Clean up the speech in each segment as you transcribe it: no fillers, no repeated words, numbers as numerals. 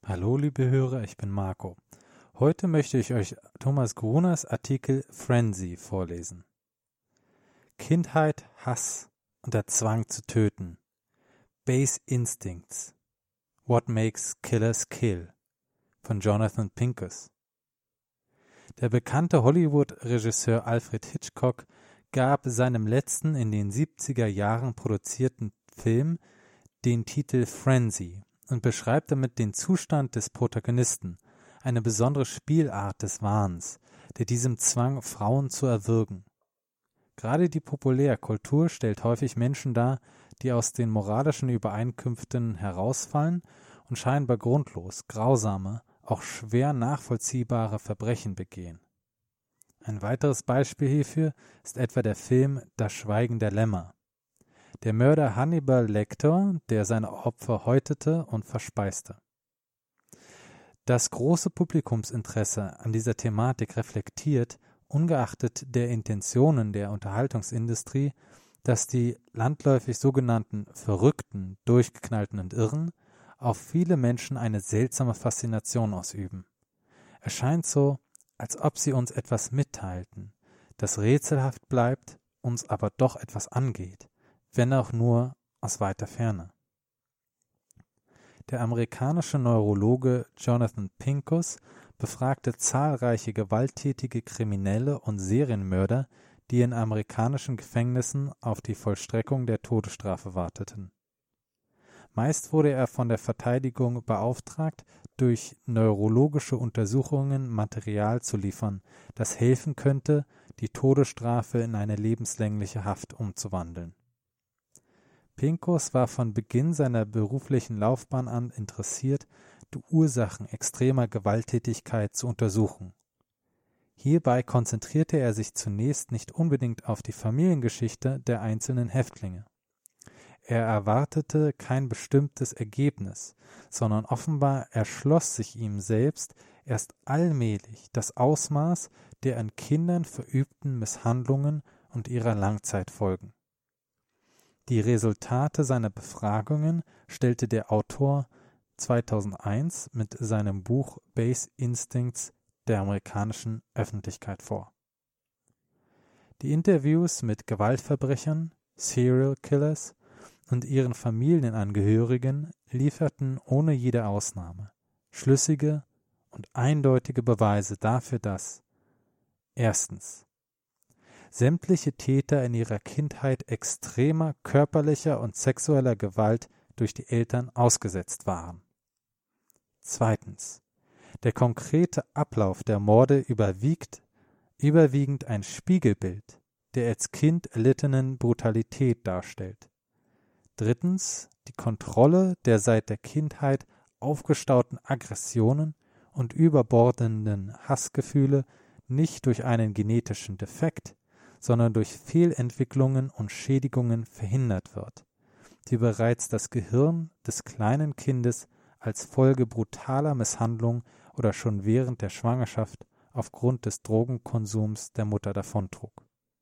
Hallo liebe Hörer, ich bin Marco. Heute möchte ich euch Thomas Gruners Artikel Frenzy vorlesen. Kindheit, Hass und der Zwang zu töten. Base Instincts. What makes killers kill? Von Jonathan Pinkus. Der bekannte Hollywood-Regisseur Alfred Hitchcock gab seinem letzten in den 70er Jahren produzierten Film den Titel Frenzy und beschreibt damit den Zustand des Protagonisten, eine besondere Spielart des Wahns, der diesem Zwang, Frauen zu erwürgen. Gerade die Populärkultur stellt häufig Menschen dar, die aus den moralischen Übereinkünften herausfallen und scheinbar grundlos, grausame, auch schwer nachvollziehbare Verbrechen begehen. Ein weiteres Beispiel hierfür ist etwa der Film Das Schweigen der Lämmer. Der Mörder Hannibal Lecter, der seine Opfer häutete und verspeiste. Das große Publikumsinteresse an dieser Thematik reflektiert, ungeachtet der Intentionen der Unterhaltungsindustrie, dass die landläufig sogenannten Verrückten, Durchgeknallten und Irren auf viele Menschen eine seltsame Faszination ausüben. Es scheint so, als ob sie uns etwas mitteilten, das rätselhaft bleibt, uns aber doch etwas angeht, wenn auch nur aus weiter Ferne. Der amerikanische Neurologe Jonathan Pinkus befragte zahlreiche gewalttätige Kriminelle und Serienmörder, die in amerikanischen Gefängnissen auf die Vollstreckung der Todesstrafe warteten. Meist wurde er von der Verteidigung beauftragt, durch neurologische Untersuchungen Material zu liefern, das helfen könnte, die Todesstrafe in eine lebenslängliche Haft umzuwandeln. Pinkus war von Beginn seiner beruflichen Laufbahn an interessiert, die Ursachen extremer Gewalttätigkeit zu untersuchen. Hierbei konzentrierte er sich zunächst nicht unbedingt auf die Familiengeschichte der einzelnen Häftlinge. Er erwartete kein bestimmtes Ergebnis, sondern offenbar erschloss sich ihm selbst erst allmählich das Ausmaß der an Kindern verübten Misshandlungen und ihrer Langzeitfolgen. Die Resultate seiner Befragungen stellte der Autor 2001 mit seinem Buch Base Instincts der amerikanischen Öffentlichkeit vor. Die Interviews mit Gewaltverbrechern, Serial Killers und ihren Familienangehörigen lieferten ohne jede Ausnahme schlüssige und eindeutige Beweise dafür, dass erstens sämtliche Täter in ihrer Kindheit extremer körperlicher und sexueller Gewalt durch die Eltern ausgesetzt waren. Zweitens. Der konkrete Ablauf der Morde überwiegend ein Spiegelbild der als Kind erlittenen Brutalität darstellt. Drittens. Die Kontrolle der seit der Kindheit aufgestauten Aggressionen und überbordenden Hassgefühle nicht durch einen genetischen Defekt, sondern durch Fehlentwicklungen und Schädigungen verhindert wird, die bereits das Gehirn des kleinen Kindes als Folge brutaler Misshandlung oder schon während der Schwangerschaft aufgrund des Drogenkonsums der Mutter davontrug.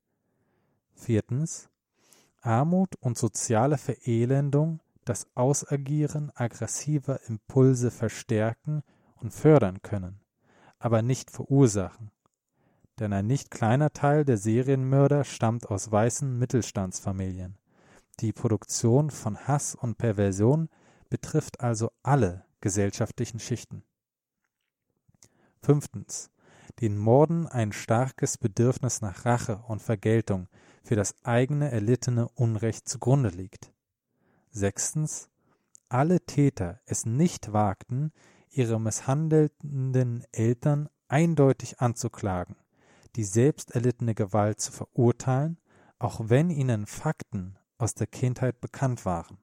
Viertens. Armut und soziale Verelendung das Ausagieren aggressiver Impulse verstärken und fördern können, aber nicht verursachen. Denn ein nicht kleiner Teil der Serienmörder stammt aus weißen Mittelstandsfamilien. Die Produktion von Hass und Perversion betrifft also alle gesellschaftlichen Schichten. Fünftens. Den Morden ein starkes Bedürfnis nach Rache und Vergeltung für das eigene erlittene Unrecht zugrunde liegt. Sechstens. Alle Täter es nicht wagten, ihre misshandelnden Eltern eindeutig anzuklagen, die selbst erlittene Gewalt zu verurteilen, auch wenn ihnen Fakten aus der Kindheit bekannt waren.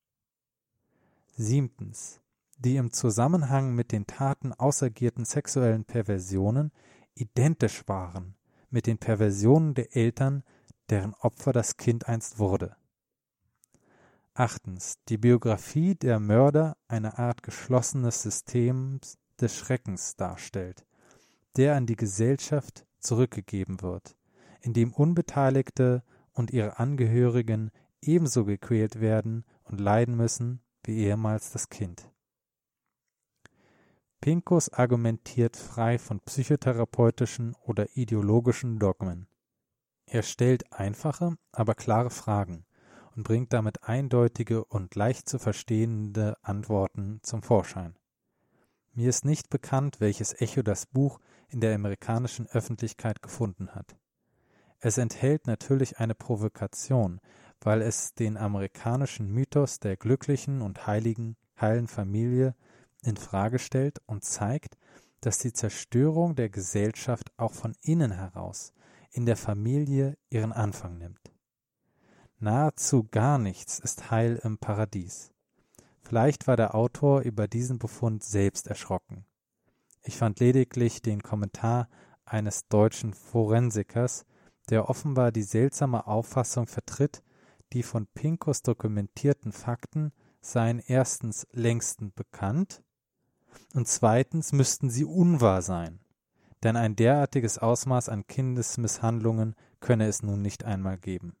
Siebtens. Die im Zusammenhang mit den Taten ausergierten sexuellen Perversionen identisch waren mit den Perversionen der Eltern, deren Opfer das Kind einst wurde. Achtens. Die Biografie der Mörder eine Art geschlossenes System des Schreckens darstellt, der an die Gesellschaft zurückgegeben wird, in dem Unbeteiligte und ihre Angehörigen ebenso gequält werden und leiden müssen wie ehemals das Kind. Pincus argumentiert frei von psychotherapeutischen oder ideologischen Dogmen. Er stellt einfache, aber klare Fragen und bringt damit eindeutige und leicht zu verstehende Antworten zum Vorschein. Mir ist nicht bekannt, welches Echo das Buch in der amerikanischen Öffentlichkeit gefunden hat. Es enthält natürlich eine Provokation, weil es den amerikanischen Mythos der glücklichen und heilen Familie in Frage stellt und zeigt, dass die Zerstörung der Gesellschaft auch von innen heraus in der Familie ihren Anfang nimmt. Nahezu gar nichts ist heil im Paradies. Vielleicht war der Autor über diesen Befund selbst erschrocken. Ich fand lediglich den Kommentar eines deutschen Forensikers, der offenbar die seltsame Auffassung vertritt, die von Pincus dokumentierten Fakten seien erstens längstens bekannt und zweitens müssten sie unwahr sein, denn ein derartiges Ausmaß an Kindesmisshandlungen könne es nun nicht einmal geben.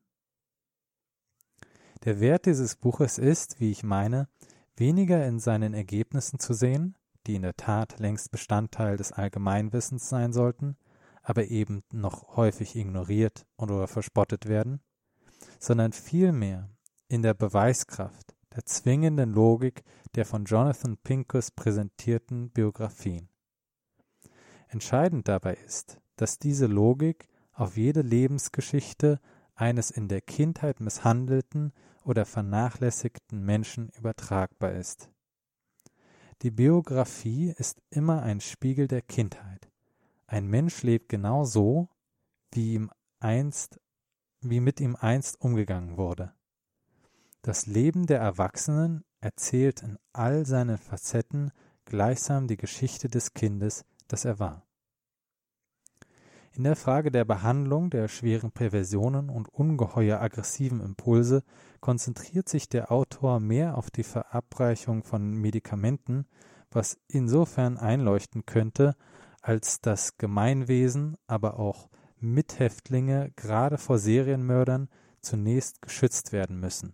Der Wert dieses Buches ist, wie ich meine, weniger in seinen Ergebnissen zu sehen, die in der Tat längst Bestandteil des Allgemeinwissens sein sollten, aber eben noch häufig ignoriert oder verspottet werden, sondern vielmehr in der Beweiskraft, der zwingenden Logik der von Jonathan Pincus präsentierten Biografien. Entscheidend dabei ist, dass diese Logik auf jede Lebensgeschichte eines in der Kindheit misshandelten oder vernachlässigten Menschen übertragbar ist. Die Biografie ist immer ein Spiegel der Kindheit. Ein Mensch lebt genau so, wie mit ihm einst umgegangen wurde. Das Leben der Erwachsenen erzählt in all seinen Facetten gleichsam die Geschichte des Kindes, das er war. In der Frage der Behandlung der schweren Perversionen und ungeheuer aggressiven Impulse konzentriert sich der Autor mehr auf die Verabreichung von Medikamenten, was insofern einleuchten könnte, als das Gemeinwesen, aber auch Mithäftlinge gerade vor Serienmördern zunächst geschützt werden müssen.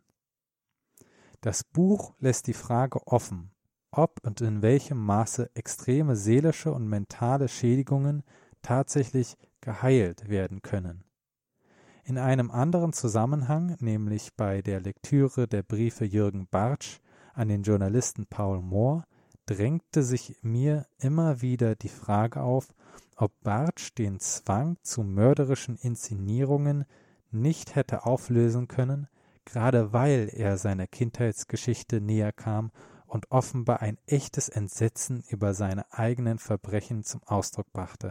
Das Buch lässt die Frage offen, ob und in welchem Maße extreme seelische und mentale Schädigungen tatsächlich geheilt werden können. In einem anderen Zusammenhang, nämlich bei der Lektüre der Briefe Jürgen Bartsch an den Journalisten Paul Mohr, drängte sich mir immer wieder die Frage auf, ob Bartsch den Zwang zu mörderischen Inszenierungen nicht hätte auflösen können, gerade weil er seiner Kindheitsgeschichte näher kam und offenbar ein echtes Entsetzen über seine eigenen Verbrechen zum Ausdruck brachte.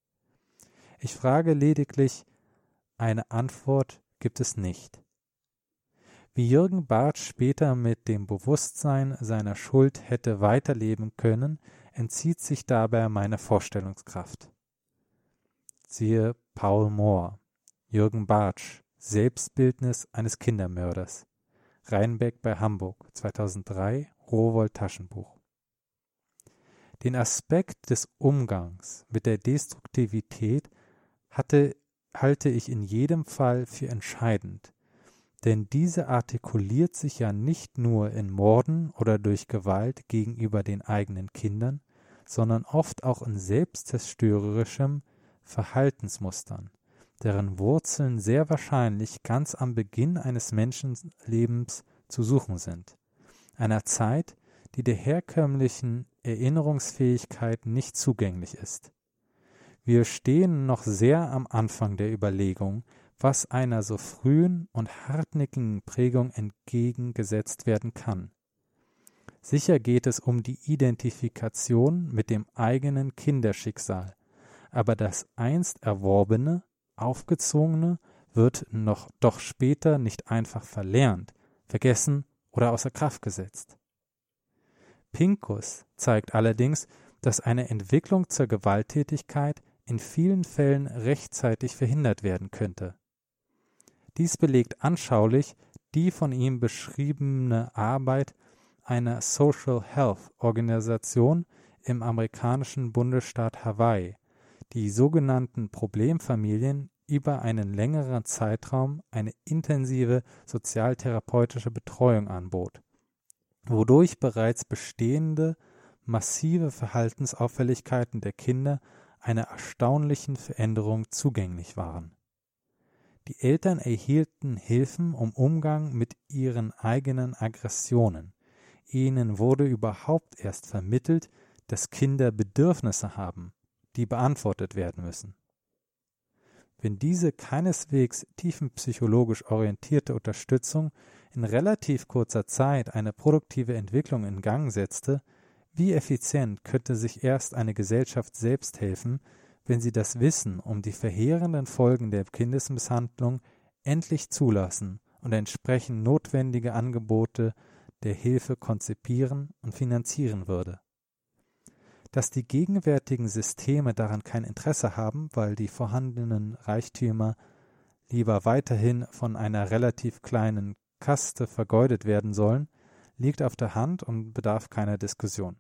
Ich frage lediglich, eine Antwort gibt es nicht. Wie Jürgen Bartsch später mit dem Bewusstsein seiner Schuld hätte weiterleben können, entzieht sich dabei meine Vorstellungskraft. Siehe Paul Mohr, Jürgen Bartsch, Selbstbildnis eines Kindermörders. Reinbeck bei Hamburg, 2003, Rowohlt Taschenbuch. Den Aspekt des Umgangs mit der Destruktivität halte ich in jedem Fall für entscheidend, denn diese artikuliert sich ja nicht nur in Morden oder durch Gewalt gegenüber den eigenen Kindern, sondern oft auch in selbstzerstörerischem Verhaltensmustern, deren Wurzeln sehr wahrscheinlich ganz am Beginn eines Menschenlebens zu suchen sind, einer Zeit, die der herkömmlichen Erinnerungsfähigkeit nicht zugänglich ist. Wir stehen noch sehr am Anfang der Überlegung, was einer so frühen und hartnäckigen Prägung entgegengesetzt werden kann. Sicher geht es um die Identifikation mit dem eigenen Kinderschicksal, aber das einst Erworbene, Aufgezwungene wird doch später nicht einfach verlernt, vergessen oder außer Kraft gesetzt. Pincus zeigt allerdings, dass eine Entwicklung zur Gewalttätigkeit in vielen Fällen rechtzeitig verhindert werden könnte. Dies belegt anschaulich die von ihm beschriebene Arbeit einer Social Health Organisation im amerikanischen Bundesstaat Hawaii, die sogenannten Problemfamilien über einen längeren Zeitraum eine intensive sozialtherapeutische Betreuung anbot, wodurch bereits bestehende massive Verhaltensauffälligkeiten der Kinder einer erstaunlichen Veränderung zugänglich waren. Die Eltern erhielten Hilfen im Umgang mit ihren eigenen Aggressionen. Ihnen wurde überhaupt erst vermittelt, dass Kinder Bedürfnisse haben, die beantwortet werden müssen. Wenn diese keineswegs tiefenpsychologisch orientierte Unterstützung in relativ kurzer Zeit eine produktive Entwicklung in Gang setzte, wie effizient könnte sich erst eine Gesellschaft selbst helfen, wenn sie das Wissen um die verheerenden Folgen der Kindesmisshandlung endlich zulassen und entsprechend notwendige Angebote der Hilfe konzipieren und finanzieren würde. Dass die gegenwärtigen Systeme daran kein Interesse haben, weil die vorhandenen Reichtümer lieber weiterhin von einer relativ kleinen Kaste vergeudet werden sollen, liegt auf der Hand und bedarf keiner Diskussion.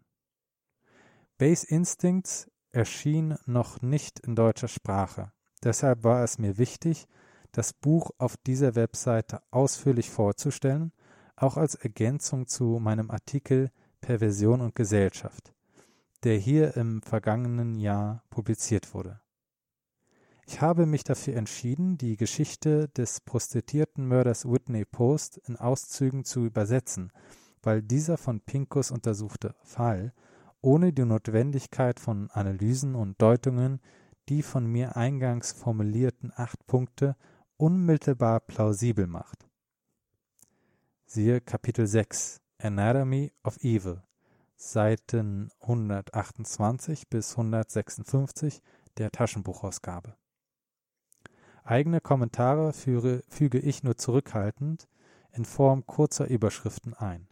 Base Instincts erschien noch nicht in deutscher Sprache. Deshalb war es mir wichtig, das Buch auf dieser Webseite ausführlich vorzustellen, auch als Ergänzung zu meinem Artikel Perversion und Gesellschaft, der hier im vergangenen Jahr publiziert wurde. Ich habe mich dafür entschieden, die Geschichte des Prostituiertenmörders Whitney Post in Auszügen zu übersetzen, weil dieser von Pincus untersuchte Fall ohne die Notwendigkeit von Analysen und Deutungen die von mir eingangs formulierten 8 Punkte unmittelbar plausibel macht. Siehe Kapitel 6 Anatomy of Evil, Seiten 128 bis 156 der Taschenbuchausgabe. Eigene Kommentare füge ich nur zurückhaltend in Form kurzer Überschriften ein.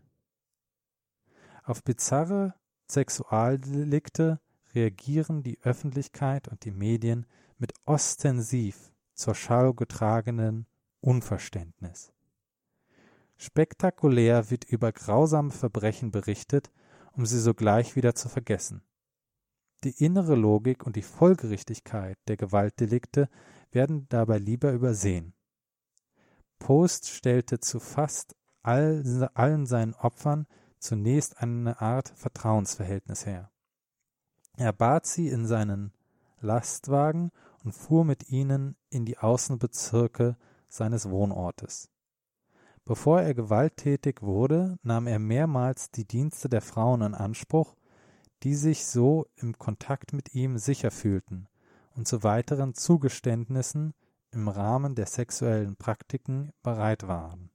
Auf bizarre Sexualdelikte reagieren die Öffentlichkeit und die Medien mit ostensiv zur Schau getragenen Unverständnis. Spektakulär wird über grausame Verbrechen berichtet, um sie sogleich wieder zu vergessen. Die innere Logik und die Folgerichtigkeit der Gewaltdelikte werden dabei lieber übersehen. Post stellte zu fast allen seinen Opfern zunächst eine Art Vertrauensverhältnis her. Er bat sie in seinen Lastwagen und fuhr mit ihnen in die Außenbezirke seines Wohnortes. Bevor er gewalttätig wurde, nahm er mehrmals die Dienste der Frauen in Anspruch, die sich so im Kontakt mit ihm sicher fühlten und zu weiteren Zugeständnissen im Rahmen der sexuellen Praktiken bereit waren.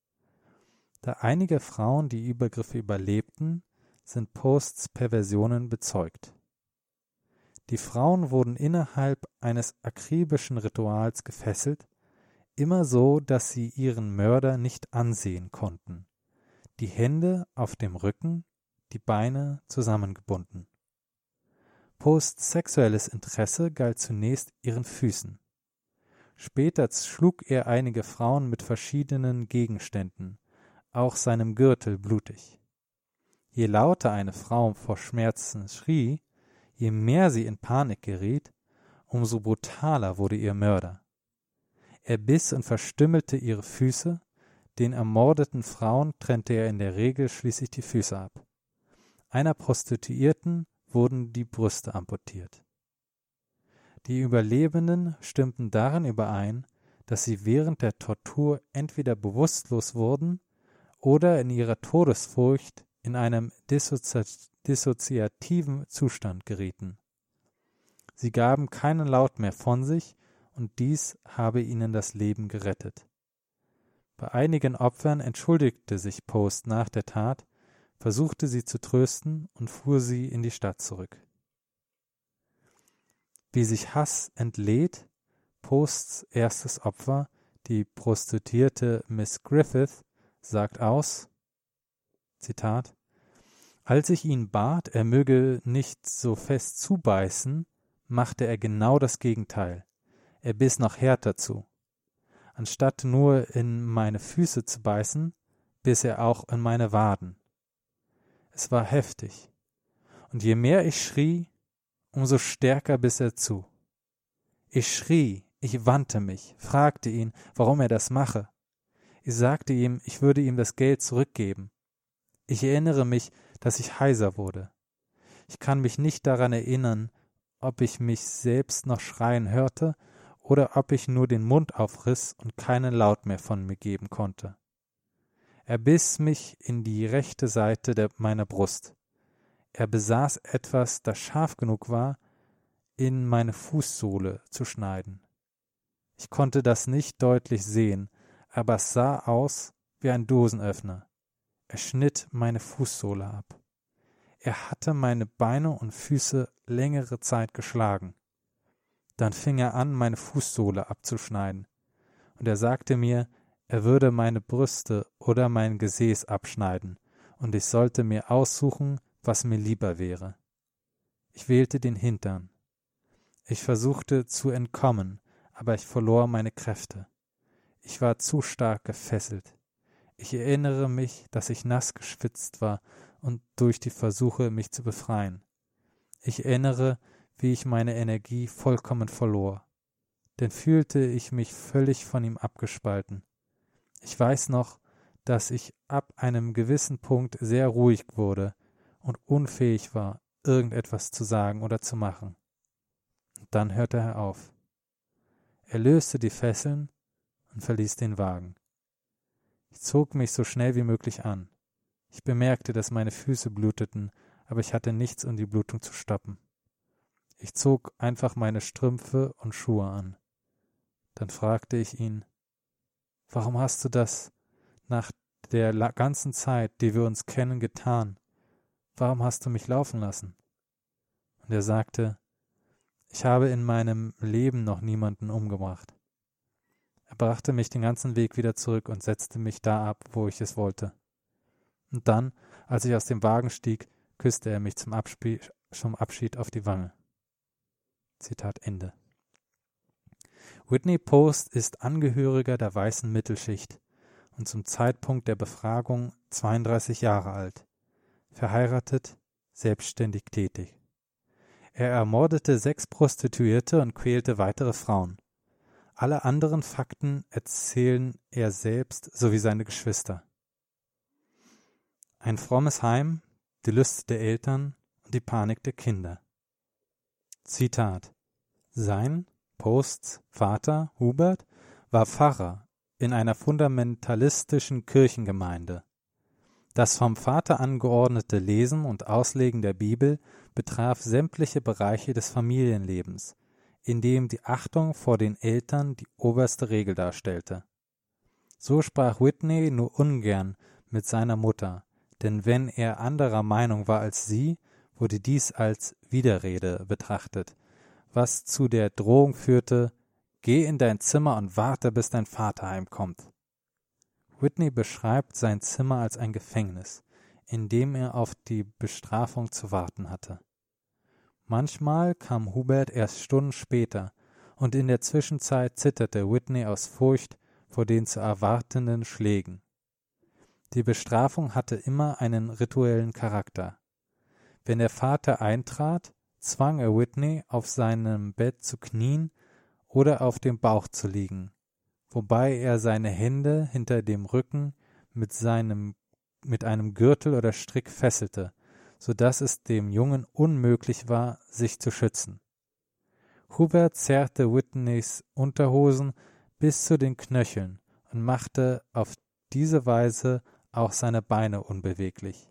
Da einige Frauen die Übergriffe überlebten, sind Posts Perversionen bezeugt. Die Frauen wurden innerhalb eines akribischen Rituals gefesselt, immer so, dass sie ihren Mörder nicht ansehen konnten, die Hände auf dem Rücken, die Beine zusammengebunden. Posts sexuelles Interesse galt zunächst ihren Füßen. Später schlug er einige Frauen mit verschiedenen Gegenständen, auch seinem Gürtel blutig. Je lauter eine Frau vor Schmerzen schrie, je mehr sie in Panik geriet, umso brutaler wurde ihr Mörder. Er biss und verstümmelte ihre Füße, den ermordeten Frauen trennte er in der Regel schließlich die Füße ab. Einer Prostituierten wurden die Brüste amputiert. Die Überlebenden stimmten darin überein, dass sie während der Tortur entweder bewusstlos wurden oder in ihrer Todesfurcht in einem dissoziativen Zustand gerieten. Sie gaben keinen Laut mehr von sich und dies habe ihnen das Leben gerettet. Bei einigen Opfern entschuldigte sich Post nach der Tat, versuchte sie zu trösten und fuhr sie in die Stadt zurück. Wie sich Hass entlädt, Posts erstes Opfer, die Prostituierte Miss Griffith, sagt aus, Zitat, als ich ihn bat, er möge nicht so fest zubeißen, machte er genau das Gegenteil. Er biss noch härter zu. Anstatt nur in meine Füße zu beißen, biss er auch in meine Waden. Es war heftig. Und je mehr ich schrie, umso stärker biss er zu. Ich schrie, ich wandte mich, fragte ihn, warum er das mache. Ich sagte ihm, ich würde ihm das Geld zurückgeben. Ich erinnere mich, dass ich heiser wurde. Ich kann mich nicht daran erinnern, ob ich mich selbst noch schreien hörte oder ob ich nur den Mund aufriss und keinen Laut mehr von mir geben konnte. Er biss mich in die rechte Seite meiner Brust. Er besaß etwas, das scharf genug war, in meine Fußsohle zu schneiden. Ich konnte das nicht deutlich sehen, aber es sah aus wie ein Dosenöffner. Er schnitt meine Fußsohle ab. Er hatte meine Beine und Füße längere Zeit geschlagen. Dann fing er an, meine Fußsohle abzuschneiden. Und er sagte mir, er würde meine Brüste oder mein Gesäß abschneiden, und ich sollte mir aussuchen, was mir lieber wäre. Ich wählte den Hintern. Ich versuchte zu entkommen, aber ich verlor meine Kräfte. Ich war zu stark gefesselt. Ich erinnere mich, dass ich nass geschwitzt war und durch die Versuche, mich zu befreien. Ich erinnere, wie ich meine Energie vollkommen verlor. Dann fühlte ich mich völlig von ihm abgespalten. Ich weiß noch, dass ich ab einem gewissen Punkt sehr ruhig wurde und unfähig war, irgendetwas zu sagen oder zu machen. Und dann hörte er auf. Er löste die Fesseln und verließ den Wagen. Ich zog mich so schnell wie möglich an. Ich bemerkte, dass meine Füße bluteten, aber ich hatte nichts, um die Blutung zu stoppen. Ich zog einfach meine Strümpfe und Schuhe an. Dann fragte ich ihn, warum hast du das nach der ganzen Zeit, die wir uns kennen, getan? Warum hast du mich laufen lassen? Und er sagte, ich habe in meinem Leben noch niemanden umgebracht. Er brachte mich den ganzen Weg wieder zurück und setzte mich da ab, wo ich es wollte. Und dann, als ich aus dem Wagen stieg, küsste er mich zum Abschied auf die Wange. Zitat Ende. Whitney Post ist Angehöriger der weißen Mittelschicht und zum Zeitpunkt der Befragung 32 Jahre alt, verheiratet, selbstständig tätig. Er ermordete 6 Prostituierte und quälte weitere Frauen. Alle anderen Fakten erzählen er selbst sowie seine Geschwister. Ein frommes Heim, die Lüste der Eltern und die Panik der Kinder. Zitat: Sein, Posts Vater, Hubert, war Pfarrer in einer fundamentalistischen Kirchengemeinde. Das vom Vater angeordnete Lesen und Auslegen der Bibel betraf sämtliche Bereiche des Familienlebens, in dem die Achtung vor den Eltern die oberste Regel darstellte. So sprach Whitney nur ungern mit seiner Mutter, denn wenn er anderer Meinung war als sie, wurde dies als Widerrede betrachtet, was zu der Drohung führte, geh in dein Zimmer und warte, bis dein Vater heimkommt. Whitney beschreibt sein Zimmer als ein Gefängnis, in dem er auf die Bestrafung zu warten hatte. Manchmal kam Hubert erst Stunden später, und in der Zwischenzeit zitterte Whitney aus Furcht vor den zu erwartenden Schlägen. Die Bestrafung hatte immer einen rituellen Charakter. Wenn der Vater eintrat, zwang er Whitney, auf seinem Bett zu knien oder auf dem Bauch zu liegen, wobei er seine Hände hinter dem Rücken mit einem Gürtel oder Strick fesselte, so dass es dem Jungen unmöglich war, sich zu schützen. Hubert zerrte Whitneys Unterhosen bis zu den Knöcheln und machte auf diese Weise auch seine Beine unbeweglich.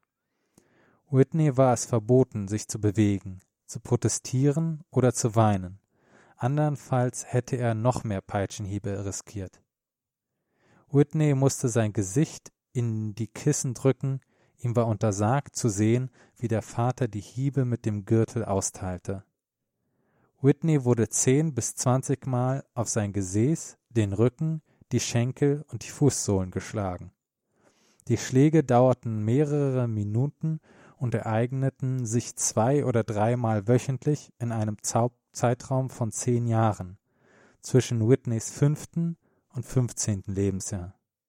Whitney war es verboten, sich zu bewegen, zu protestieren oder zu weinen. Andernfalls hätte er noch mehr Peitschenhiebe riskiert. Whitney musste sein Gesicht in die Kissen drücken, ihm war untersagt zu sehen, wie der Vater die Hiebe mit dem Gürtel austeilte. Whitney wurde 10 bis 20 Mal auf sein Gesäß, den Rücken, die Schenkel und die Fußsohlen geschlagen. Die Schläge dauerten mehrere Minuten und ereigneten sich 2 oder 3 Mal wöchentlich in einem Zeitraum von 10 Jahren, zwischen Whitneys 5. und 15. Lebensjahr.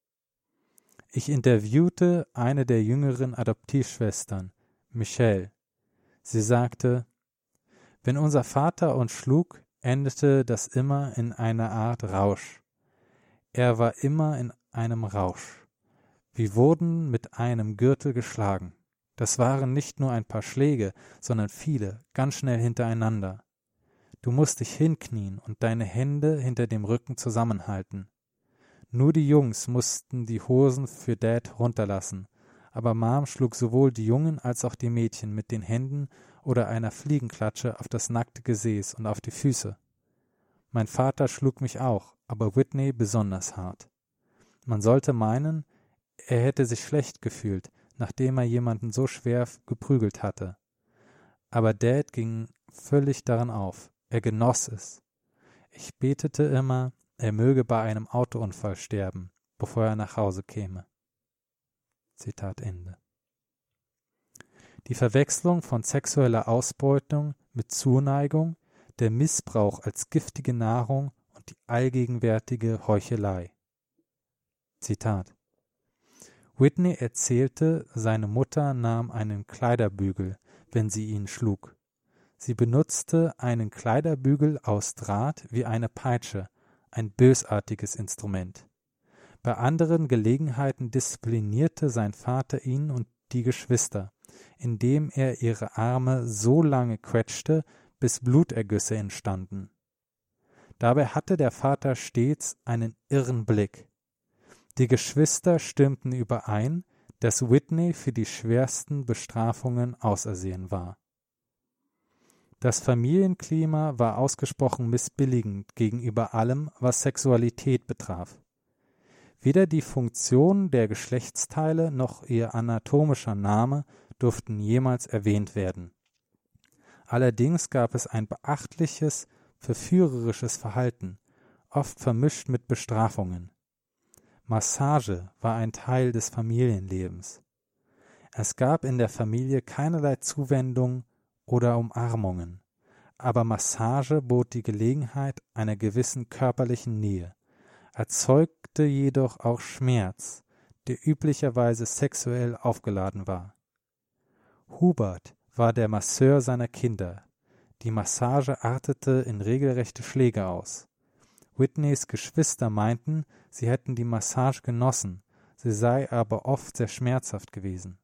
Ich interviewte eine der jüngeren Adoptivschwestern, Michelle. Sie sagte, wenn unser Vater uns schlug, endete das immer in einer Art Rausch. Er war immer in einem Rausch. Wir wurden mit einem Gürtel geschlagen. Das waren nicht nur ein paar Schläge, sondern viele, ganz schnell hintereinander. Du musst dich hinknien und deine Hände hinter dem Rücken zusammenhalten. Nur die Jungs mussten die Hosen für Dad runterlassen, aber Mom schlug sowohl die Jungen als auch die Mädchen mit den Händen oder einer Fliegenklatsche auf das nackte Gesäß und auf die Füße. Mein Vater schlug mich auch, aber Whitney besonders hart. Man sollte meinen, er hätte sich schlecht gefühlt, nachdem er jemanden so schwer geprügelt hatte. Aber Dad ging völlig daran auf. Er genoss es. Ich betete immer, er möge bei einem Autounfall sterben, bevor er nach Hause käme. Zitat Ende. Die Verwechslung von sexueller Ausbeutung mit Zuneigung, der Missbrauch als giftige Nahrung und die allgegenwärtige Heuchelei. Zitat: Whitney erzählte, seine Mutter nahm einen Kleiderbügel, wenn sie ihn schlug. Sie benutzte einen Kleiderbügel aus Draht wie eine Peitsche, ein bösartiges Instrument. Bei anderen Gelegenheiten disziplinierte sein Vater ihn und die Geschwister, indem er ihre Arme so lange quetschte, bis Blutergüsse entstanden. Dabei hatte der Vater stets einen irren Blick. Die Geschwister stimmten überein, dass Whitney für die schwersten Bestrafungen ausersehen war. Das Familienklima war ausgesprochen missbilligend gegenüber allem, was Sexualität betraf. Weder die Funktion der Geschlechtsteile noch ihr anatomischer Name durften jemals erwähnt werden. Allerdings gab es ein beachtliches, verführerisches Verhalten, oft vermischt mit Bestrafungen. Massage war ein Teil des Familienlebens. Es gab in der Familie keinerlei Zuwendung oder Umarmungen, aber Massage bot die Gelegenheit einer gewissen körperlichen Nähe, erzeugte jedoch auch Schmerz, der üblicherweise sexuell aufgeladen war. Hubert war der Masseur seiner Kinder. Die Massage artete in regelrechte Schläge aus. Whitneys Geschwister meinten, sie hätten die Massage genossen, sie sei aber oft sehr schmerzhaft gewesen.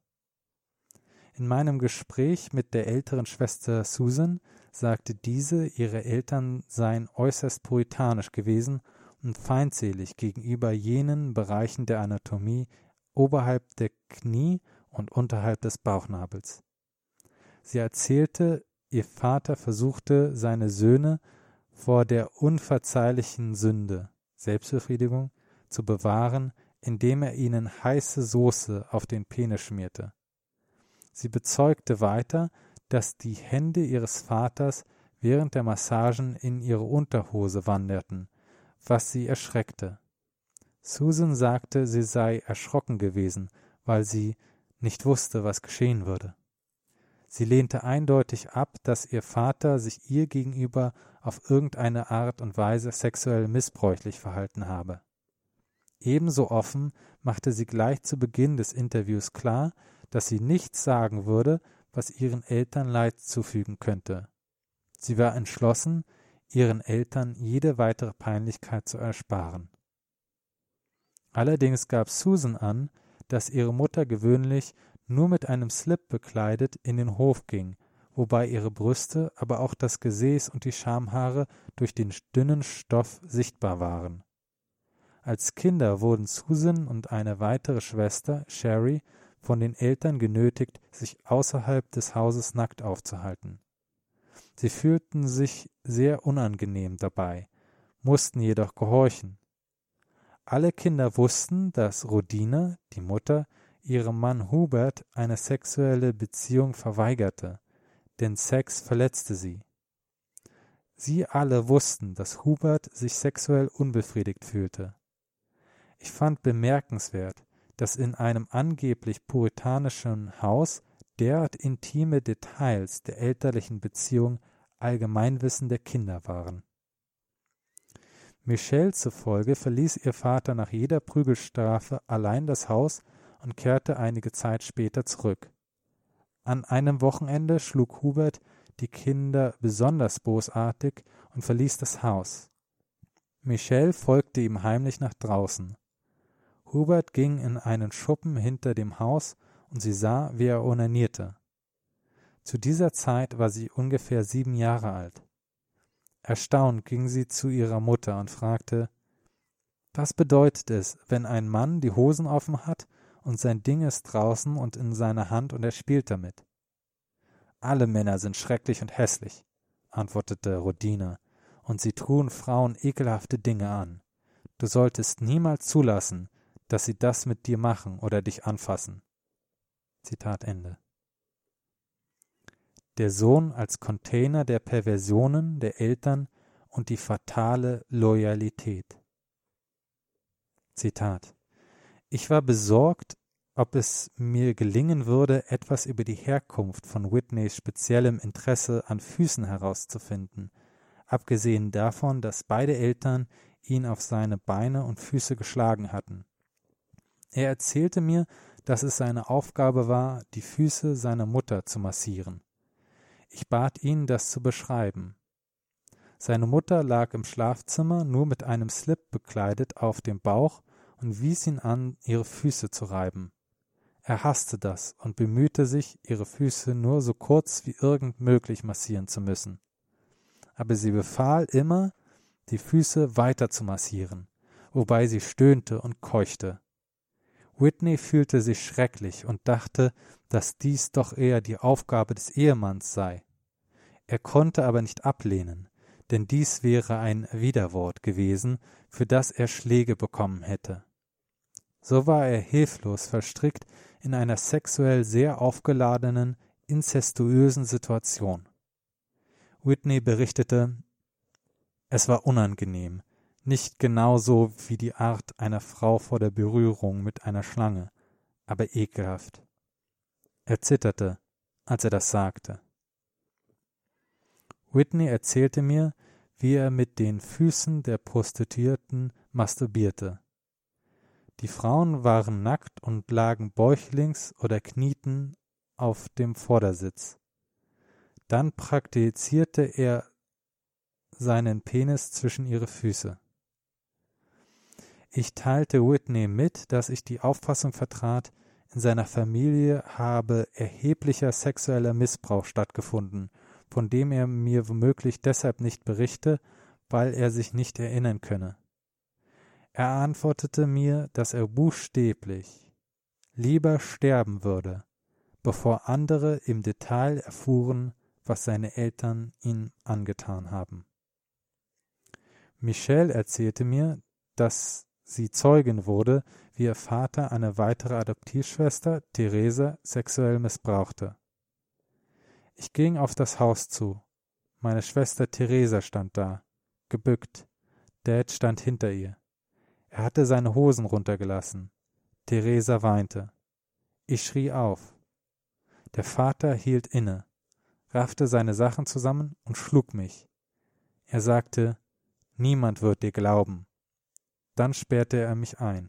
In meinem Gespräch mit der älteren Schwester Susan sagte diese, ihre Eltern seien äußerst puritanisch gewesen und feindselig gegenüber jenen Bereichen der Anatomie oberhalb der Knie und unterhalb des Bauchnabels. Sie erzählte, ihr Vater versuchte, seine Söhne vor der unverzeihlichen Sünde, Selbstbefriedigung, zu bewahren, indem er ihnen heiße Soße auf den Penis schmierte. Sie bezeugte weiter, dass die Hände ihres Vaters während der Massagen in ihre Unterhose wanderten, was sie erschreckte. Susan sagte, sie sei erschrocken gewesen, weil sie nicht wusste, was geschehen würde. Sie lehnte eindeutig ab, dass ihr Vater sich ihr gegenüber auf irgendeine Art und Weise sexuell missbräuchlich verhalten habe. Ebenso offen machte sie gleich zu Beginn des Interviews klar, dass sie nichts sagen würde, was ihren Eltern Leid zufügen könnte. Sie war entschlossen, ihren Eltern jede weitere Peinlichkeit zu ersparen. Allerdings gab Susan an, dass ihre Mutter gewöhnlich nur mit einem Slip bekleidet in den Hof ging, wobei ihre Brüste, aber auch das Gesäß und die Schamhaare durch den dünnen Stoff sichtbar waren. Als Kinder wurden Susan und eine weitere Schwester, Sherry, von den Eltern genötigt, sich außerhalb des Hauses nackt aufzuhalten. Sie fühlten sich sehr unangenehm dabei, mussten jedoch gehorchen. Alle Kinder wussten, dass Rodina, die Mutter, ihrem Mann Hubert eine sexuelle Beziehung verweigerte, denn Sex verletzte sie. Sie alle wussten, dass Hubert sich sexuell unbefriedigt fühlte. Ich fand bemerkenswert, dass in einem angeblich puritanischen Haus derart intime Details der elterlichen Beziehung Allgemeinwissen der Kinder waren. Michelle zufolge verließ ihr Vater nach jeder Prügelstrafe allein das Haus und kehrte einige Zeit später zurück. An einem Wochenende schlug Hubert die Kinder besonders bosartig und verließ das Haus. Michelle folgte ihm heimlich nach draußen. Hubert ging in einen Schuppen hinter dem Haus und sie sah, wie er onanierte. Zu dieser Zeit war sie ungefähr 7 Jahre alt. Erstaunt ging sie zu ihrer Mutter und fragte: Was bedeutet es, wenn ein Mann die Hosen offen hat und sein Ding ist draußen und in seiner Hand und er spielt damit? Alle Männer sind schrecklich und hässlich, antwortete Rodina, und sie tun Frauen ekelhafte Dinge an. Du solltest niemals zulassen, dass sie das mit dir machen oder dich anfassen. Zitat Ende. Der Sohn als Container der Perversionen der Eltern und die fatale Loyalität. Zitat: Ich war besorgt, ob es mir gelingen würde, etwas über die Herkunft von Whitneys speziellem Interesse an Füßen herauszufinden, abgesehen davon, dass beide Eltern ihn auf seine Beine und Füße geschlagen hatten. Er erzählte mir, dass es seine Aufgabe war, die Füße seiner Mutter zu massieren. Ich bat ihn, das zu beschreiben. Seine Mutter lag im Schlafzimmer nur mit einem Slip bekleidet auf dem Bauch und wies ihn an, ihre Füße zu reiben. Er hasste das und bemühte sich, ihre Füße nur so kurz wie irgend möglich massieren zu müssen. Aber sie befahl immer, die Füße weiter zu massieren, wobei sie stöhnte und keuchte. Whitney fühlte sich schrecklich und dachte, dass dies doch eher die Aufgabe des Ehemanns sei. Er konnte aber nicht ablehnen, denn dies wäre ein Widerwort gewesen, für das er Schläge bekommen hätte. So war er hilflos verstrickt in einer sexuell sehr aufgeladenen, inzestuösen Situation. Whitney berichtete: Es war unangenehm, nicht genauso wie die Art einer Frau vor der Berührung mit einer Schlange, aber ekelhaft. Er zitterte, als er das sagte. Whitney erzählte mir, wie er mit den Füßen der Prostituierten masturbierte. Die Frauen waren nackt und lagen bäuchlings oder knieten auf dem Vordersitz. Dann praktizierte er seinen Penis zwischen ihre Füße. Ich teilte Whitney mit, dass ich die Auffassung vertrat, in seiner Familie habe erheblicher sexueller Missbrauch stattgefunden, von dem er mir womöglich deshalb nicht berichte, weil er sich nicht erinnern könne. Er antwortete mir, dass er buchstäblich lieber sterben würde, bevor andere im Detail erfuhren, was seine Eltern ihm angetan haben. Michelle erzählte mir, dass sie Zeugin wurde, wie ihr Vater eine weitere Adoptivschwester, Theresa, sexuell missbrauchte. Ich ging auf das Haus zu. Meine Schwester Theresa stand da, gebückt. Dad stand hinter ihr. Er hatte seine Hosen runtergelassen. Theresa weinte. Ich schrie auf. Der Vater hielt inne, raffte seine Sachen zusammen und schlug mich. Er sagte: Niemand wird dir glauben. Dann sperrte er mich ein.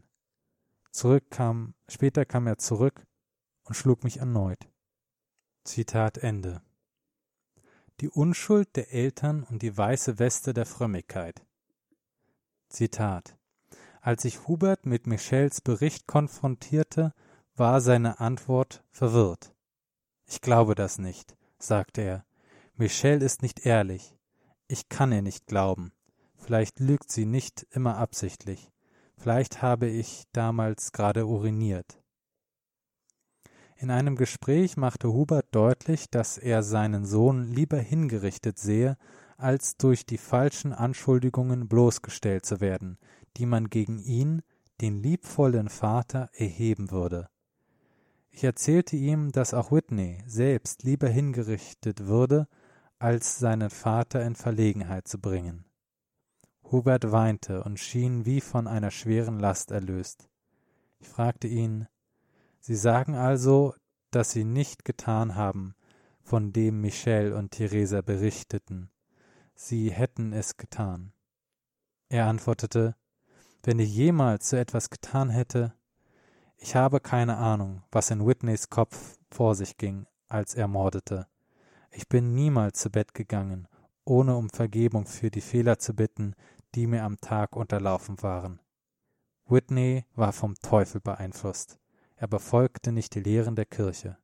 Später kam er zurück und schlug mich erneut. Zitat Ende. Die Unschuld der Eltern und die weiße Weste der Frömmigkeit. Zitat: Als ich Hubert mit Michelles Bericht konfrontierte, war seine Antwort verwirrt. Ich glaube das nicht, sagte er. Michelle ist nicht ehrlich. Ich kann ihr nicht glauben. Vielleicht lügt sie nicht immer absichtlich. Vielleicht habe ich damals gerade uriniert. In einem Gespräch machte Hubert deutlich, dass er seinen Sohn lieber hingerichtet sehe, als durch die falschen Anschuldigungen bloßgestellt zu werden, die man gegen ihn, den liebvollen Vater, erheben würde. Ich erzählte ihm, dass auch Whitney selbst lieber hingerichtet würde, als seinen Vater in Verlegenheit zu bringen. Hubert weinte und schien wie von einer schweren Last erlöst. Ich fragte ihn: Sie sagen also, dass Sie nicht getan haben, von dem Michelle und Theresa berichteten. Sie hätten es getan. Er antwortete: Wenn ich jemals so etwas getan hätte, ich habe keine Ahnung, was in Whitneys Kopf vor sich ging, als er mordete. Ich bin niemals zu Bett gegangen, ohne um Vergebung für die Fehler zu bitten, die mir am Tag unterlaufen waren. Whitney war vom Teufel beeinflusst. er befolgte nicht die Lehren der Kirche.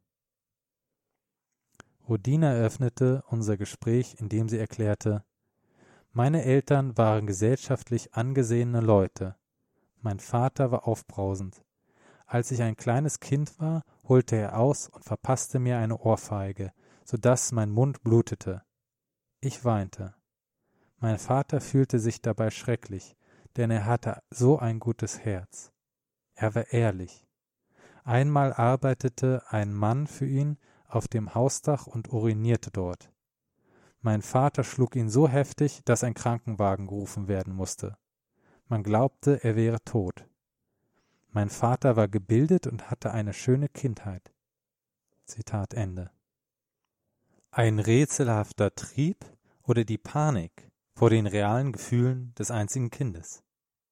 Rodin eröffnete unser Gespräch, indem sie erklärte: Meine Eltern waren gesellschaftlich angesehene Leute. Mein Vater war aufbrausend. Als ich ein kleines Kind war, holte er aus und verpasste mir eine Ohrfeige, sodass mein Mund blutete. Ich weinte. Mein Vater fühlte sich dabei schrecklich, denn er hatte so ein gutes Herz. Er war ehrlich. Einmal arbeitete ein Mann für ihn auf dem Hausdach und urinierte dort. Mein Vater schlug ihn so heftig, dass ein Krankenwagen gerufen werden musste. Man glaubte, er wäre tot. Mein Vater war gebildet und hatte eine schöne Kindheit. Zitat Ende. Ein rätselhafter Trieb oder die Panik vor den realen Gefühlen des einzigen Kindes.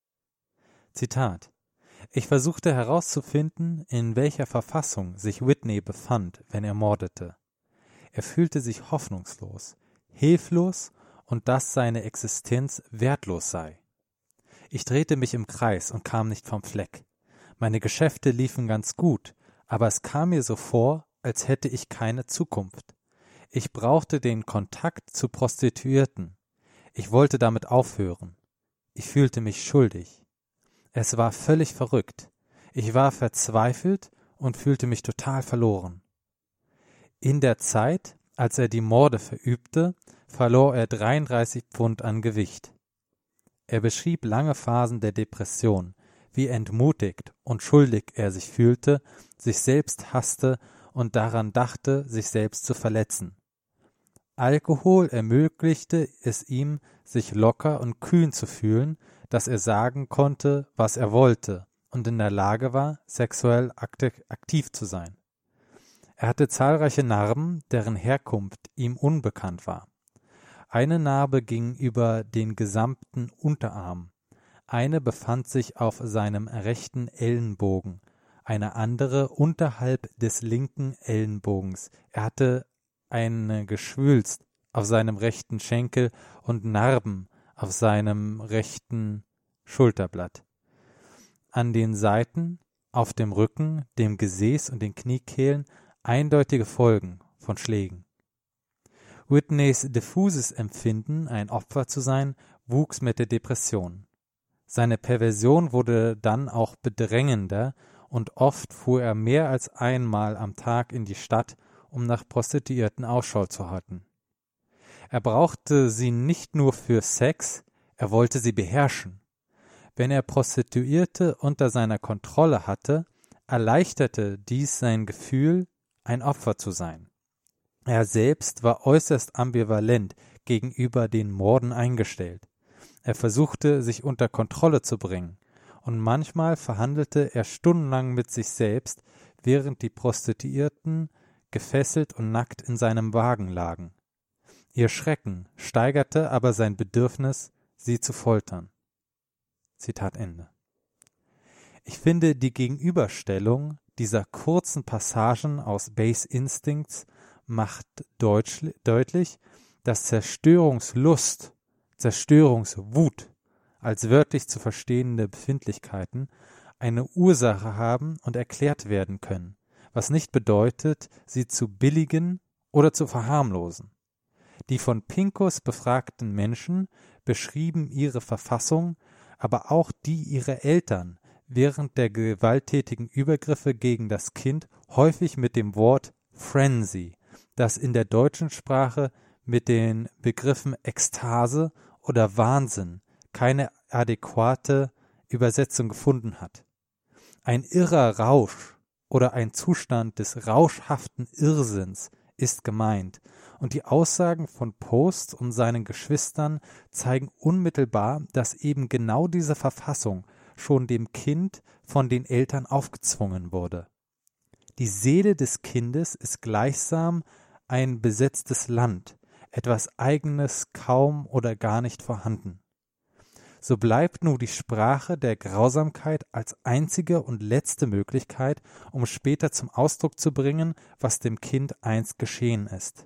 Zitat: Ich versuchte herauszufinden, in welcher Verfassung sich Whitney befand, wenn er mordete. Er fühlte sich hoffnungslos, hilflos und dass seine Existenz wertlos sei. Ich drehte mich im Kreis und kam nicht vom Fleck. Meine Geschäfte liefen ganz gut, aber es kam mir so vor, als hätte ich keine Zukunft. Ich brauchte den Kontakt zu Prostituierten. Ich wollte damit aufhören. Ich fühlte mich schuldig. Es war völlig verrückt. Ich war verzweifelt und fühlte mich total verloren. In der Zeit, als er die Morde verübte, verlor er 33 Pfund an Gewicht. Er beschrieb lange Phasen der Depression, wie entmutigt und schuldig er sich fühlte, sich selbst hasste und daran dachte, sich selbst zu verletzen. Alkohol ermöglichte es ihm, sich locker und kühn zu fühlen, dass er sagen konnte, was er wollte und in der Lage war, sexuell aktiv zu sein. Er hatte zahlreiche Narben, deren Herkunft ihm unbekannt war. Eine Narbe ging über den gesamten Unterarm, eine befand sich auf seinem rechten Ellenbogen, eine andere unterhalb des linken Ellenbogens. Er hatte ein Geschwülst auf seinem rechten Schenkel und Narben auf seinem rechten Schulterblatt. An den Seiten, auf dem Rücken, dem Gesäß und den Kniekehlen eindeutige Folgen von Schlägen. Whitneys diffuses Empfinden, ein Opfer zu sein, wuchs mit der Depression. Seine Perversion wurde dann auch bedrängender und oft fuhr er mehr als einmal am Tag in die Stadt, um nach Prostituierten Ausschau zu halten. Er brauchte sie nicht nur für Sex, er wollte sie beherrschen. Wenn er Prostituierte unter seiner Kontrolle hatte, erleichterte dies sein Gefühl, ein Opfer zu sein. Er selbst war äußerst ambivalent gegenüber den Morden eingestellt. Er versuchte, sich unter Kontrolle zu bringen, und manchmal verhandelte er stundenlang mit sich selbst, während die Prostituierten gefesselt und nackt in seinem Wagen lagen. Ihr Schrecken steigerte aber sein Bedürfnis, sie zu foltern. Zitat Ende. Ich finde die Gegenüberstellung dieser kurzen Passagen aus Base Instincts macht deutlich, dass Zerstörungslust, Zerstörungswut als wörtlich zu verstehende Befindlichkeiten eine Ursache haben und erklärt werden können, was nicht bedeutet, sie zu billigen oder zu verharmlosen. Die von Pincus befragten Menschen beschrieben ihre Verfassung, aber auch die ihrer Eltern während der gewalttätigen Übergriffe gegen das Kind häufig mit dem Wort Frenzy, das in der deutschen Sprache mit den Begriffen Ekstase oder Wahnsinn keine adäquate Übersetzung gefunden hat. Ein irrer Rausch oder ein Zustand des rauschhaften Irrsinns ist gemeint, und die Aussagen von Post und seinen Geschwistern zeigen unmittelbar, dass eben genau diese Verfassung schon dem Kind von den Eltern aufgezwungen wurde. Die Seele des Kindes ist gleichsam ein besetztes Land, etwas Eigenes kaum oder gar nicht vorhanden. So bleibt nur die Sprache der Grausamkeit als einzige und letzte Möglichkeit, um später zum Ausdruck zu bringen, was dem Kind einst geschehen ist.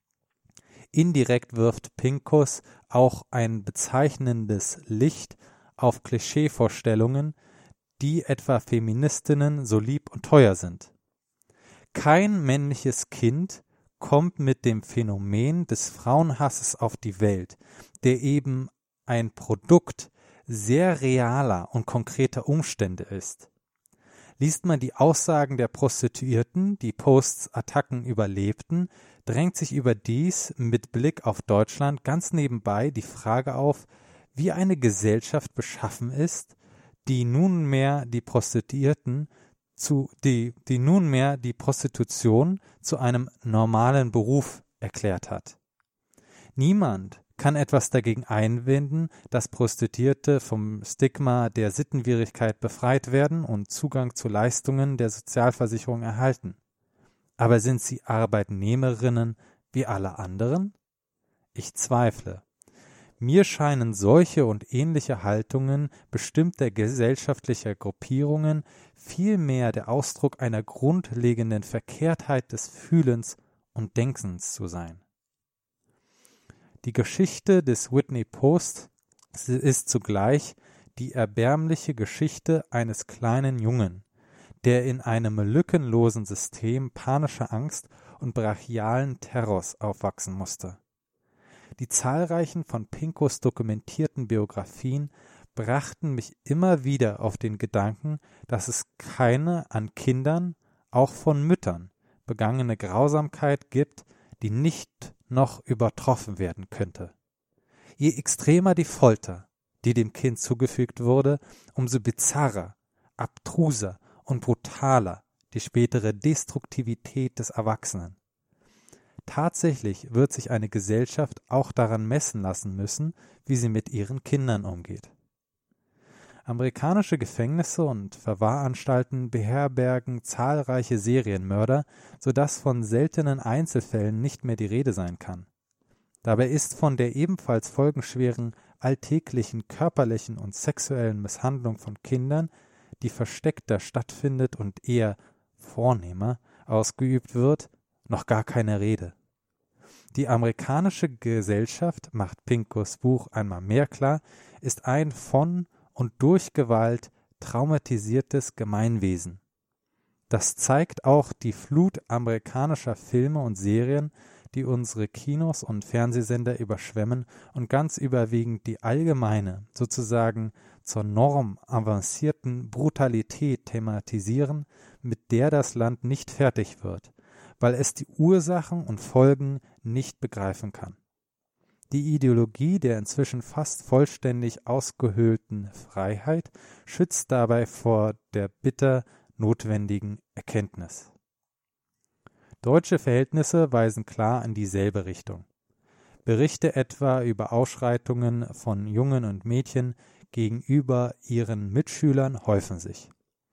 Indirekt wirft Pincus auch ein bezeichnendes Licht auf Klischeevorstellungen, die etwa Feministinnen so lieb und teuer sind. Kein männliches Kind kommt mit dem Phänomen des Frauenhasses auf die Welt, der eben ein Produkt sehr realer und konkreter Umstände ist. Liest man die Aussagen der Prostituierten, die Posts Attacken überlebten, drängt sich überdies mit Blick auf Deutschland ganz nebenbei die Frage auf, wie eine Gesellschaft beschaffen ist, die nunmehr die Prostitution zu einem normalen Beruf erklärt hat. Niemand kann etwas dagegen einwenden, dass Prostituierte vom Stigma der Sittenwidrigkeit befreit werden und Zugang zu Leistungen der Sozialversicherung erhalten. Aber sind sie Arbeitnehmerinnen wie alle anderen? Ich zweifle. Mir scheinen solche und ähnliche Haltungen bestimmter gesellschaftlicher Gruppierungen vielmehr der Ausdruck einer grundlegenden Verkehrtheit des Fühlens und Denkens zu sein. Die Geschichte des Whitney Post ist zugleich die erbärmliche Geschichte eines kleinen Jungen, der in einem lückenlosen System panischer Angst und brachialen Terrors aufwachsen musste. Die zahlreichen von Pincus dokumentierten Biografien brachten mich immer wieder auf den Gedanken, dass es keine an Kindern, auch von Müttern, begangene Grausamkeit gibt, die nicht noch übertroffen werden könnte. Je extremer die Folter, die dem Kind zugefügt wurde, umso bizarrer, abstruser und brutaler die spätere Destruktivität des Erwachsenen. Tatsächlich wird sich eine Gesellschaft auch daran messen lassen müssen, wie sie mit ihren Kindern umgeht. Amerikanische Gefängnisse und Verwahranstalten beherbergen zahlreiche Serienmörder, sodass von seltenen Einzelfällen nicht mehr die Rede sein kann. Dabei ist von der ebenfalls folgenschweren alltäglichen körperlichen und sexuellen Misshandlung von Kindern, die versteckter stattfindet und eher vornehmer ausgeübt wird, noch gar keine Rede. Die amerikanische Gesellschaft, macht Pincus Buch einmal mehr klar, ist ein von und durch Gewalt traumatisiertes Gemeinwesen. Das zeigt auch die Flut amerikanischer Filme und Serien, die unsere Kinos und Fernsehsender überschwemmen und ganz überwiegend die allgemeine, sozusagen zur Norm avancierten Brutalität thematisieren, mit der das Land nicht fertig wird, weil es die Ursachen und Folgen nicht begreifen kann. Die Ideologie der inzwischen fast vollständig ausgehöhlten Freiheit schützt dabei vor der bitter notwendigen Erkenntnis. Deutsche Verhältnisse weisen klar in dieselbe Richtung. Berichte etwa über Ausschreitungen von Jungen und Mädchen gegenüber ihren Mitschülern häufen sich.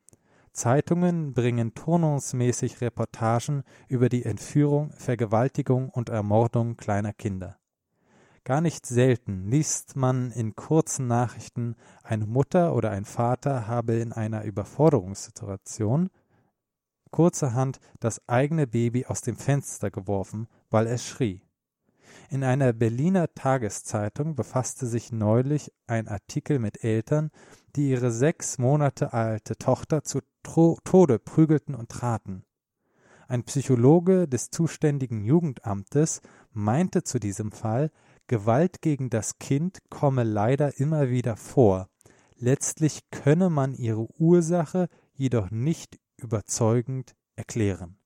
Zeitungen bringen turnusmäßig Reportagen über die Entführung, Vergewaltigung und Ermordung kleiner Kinder. Gar nicht selten liest man in kurzen Nachrichten, eine Mutter oder ein Vater habe in einer Überforderungssituation kurzerhand das eigene Baby aus dem Fenster geworfen, weil es schrie. In einer Berliner Tageszeitung befasste sich neulich ein Artikel mit Eltern, die ihre 6 Monate alte Tochter zu Tode prügelten und traten. Ein Psychologe des zuständigen Jugendamtes meinte zu diesem Fall, Gewalt gegen das Kind komme leider immer wieder vor. Letztlich könne man ihre Ursache jedoch nicht überzeugend erklären.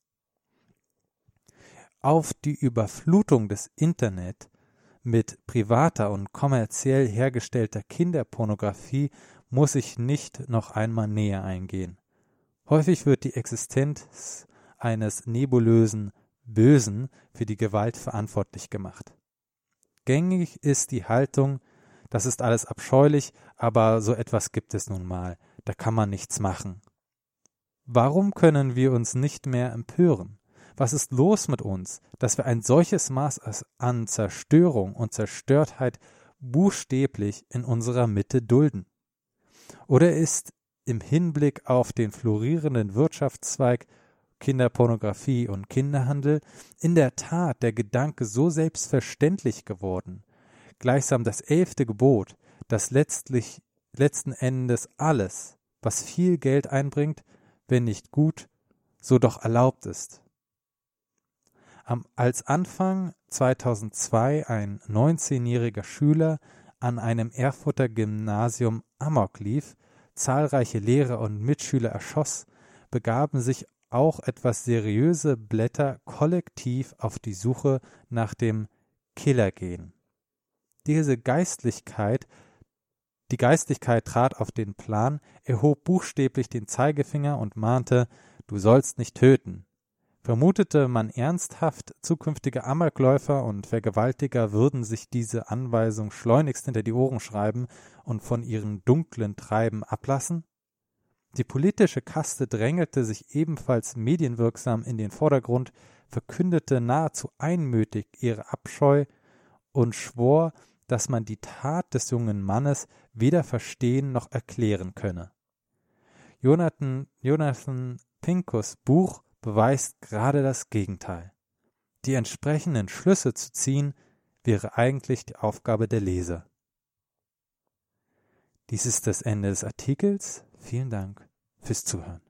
Auf die Überflutung des Internet mit privater und kommerziell hergestellter Kinderpornografie muss ich nicht noch einmal näher eingehen. Häufig wird die Existenz eines nebulösen Bösen für die Gewalt verantwortlich gemacht. Gängig ist die Haltung, das ist alles abscheulich, aber so etwas gibt es nun mal, da kann man nichts machen. Warum können wir uns nicht mehr empören? Was ist los mit uns, dass wir ein solches Maß an Zerstörung und Zerstörtheit buchstäblich in unserer Mitte dulden? Oder ist im Hinblick auf den florierenden Wirtschaftszweig Kinderpornografie und Kinderhandel in der Tat der Gedanke so selbstverständlich geworden, gleichsam das 11. Gebot, das letzten Endes alles, was viel Geld einbringt, wenn nicht gut, so doch erlaubt ist. Als Anfang 2002 ein 19-jähriger Schüler an einem Erfurter Gymnasium Amok lief, zahlreiche Lehrer und Mitschüler erschoss, begaben sich auch etwas seriöse Blätter kollektiv auf die Suche nach dem Killergen. Die Geistlichkeit trat auf den Plan, erhob buchstäblich den Zeigefinger und mahnte: „Du sollst nicht töten." Vermutete man ernsthaft, zukünftige Amokläufer und Vergewaltiger würden sich diese Anweisung schleunigst hinter die Ohren schreiben und von ihrem dunklen Treiben ablassen? Die politische Kaste drängelte sich ebenfalls medienwirksam in den Vordergrund, verkündete nahezu einmütig ihre Abscheu und schwor, dass man die Tat des jungen Mannes weder verstehen noch erklären könne. Jonathan Pincus' Buch beweist gerade das Gegenteil. Die entsprechenden Schlüsse zu ziehen, wäre eigentlich die Aufgabe der Leser. Dies ist das Ende des Artikels. Vielen Dank fürs Zuhören.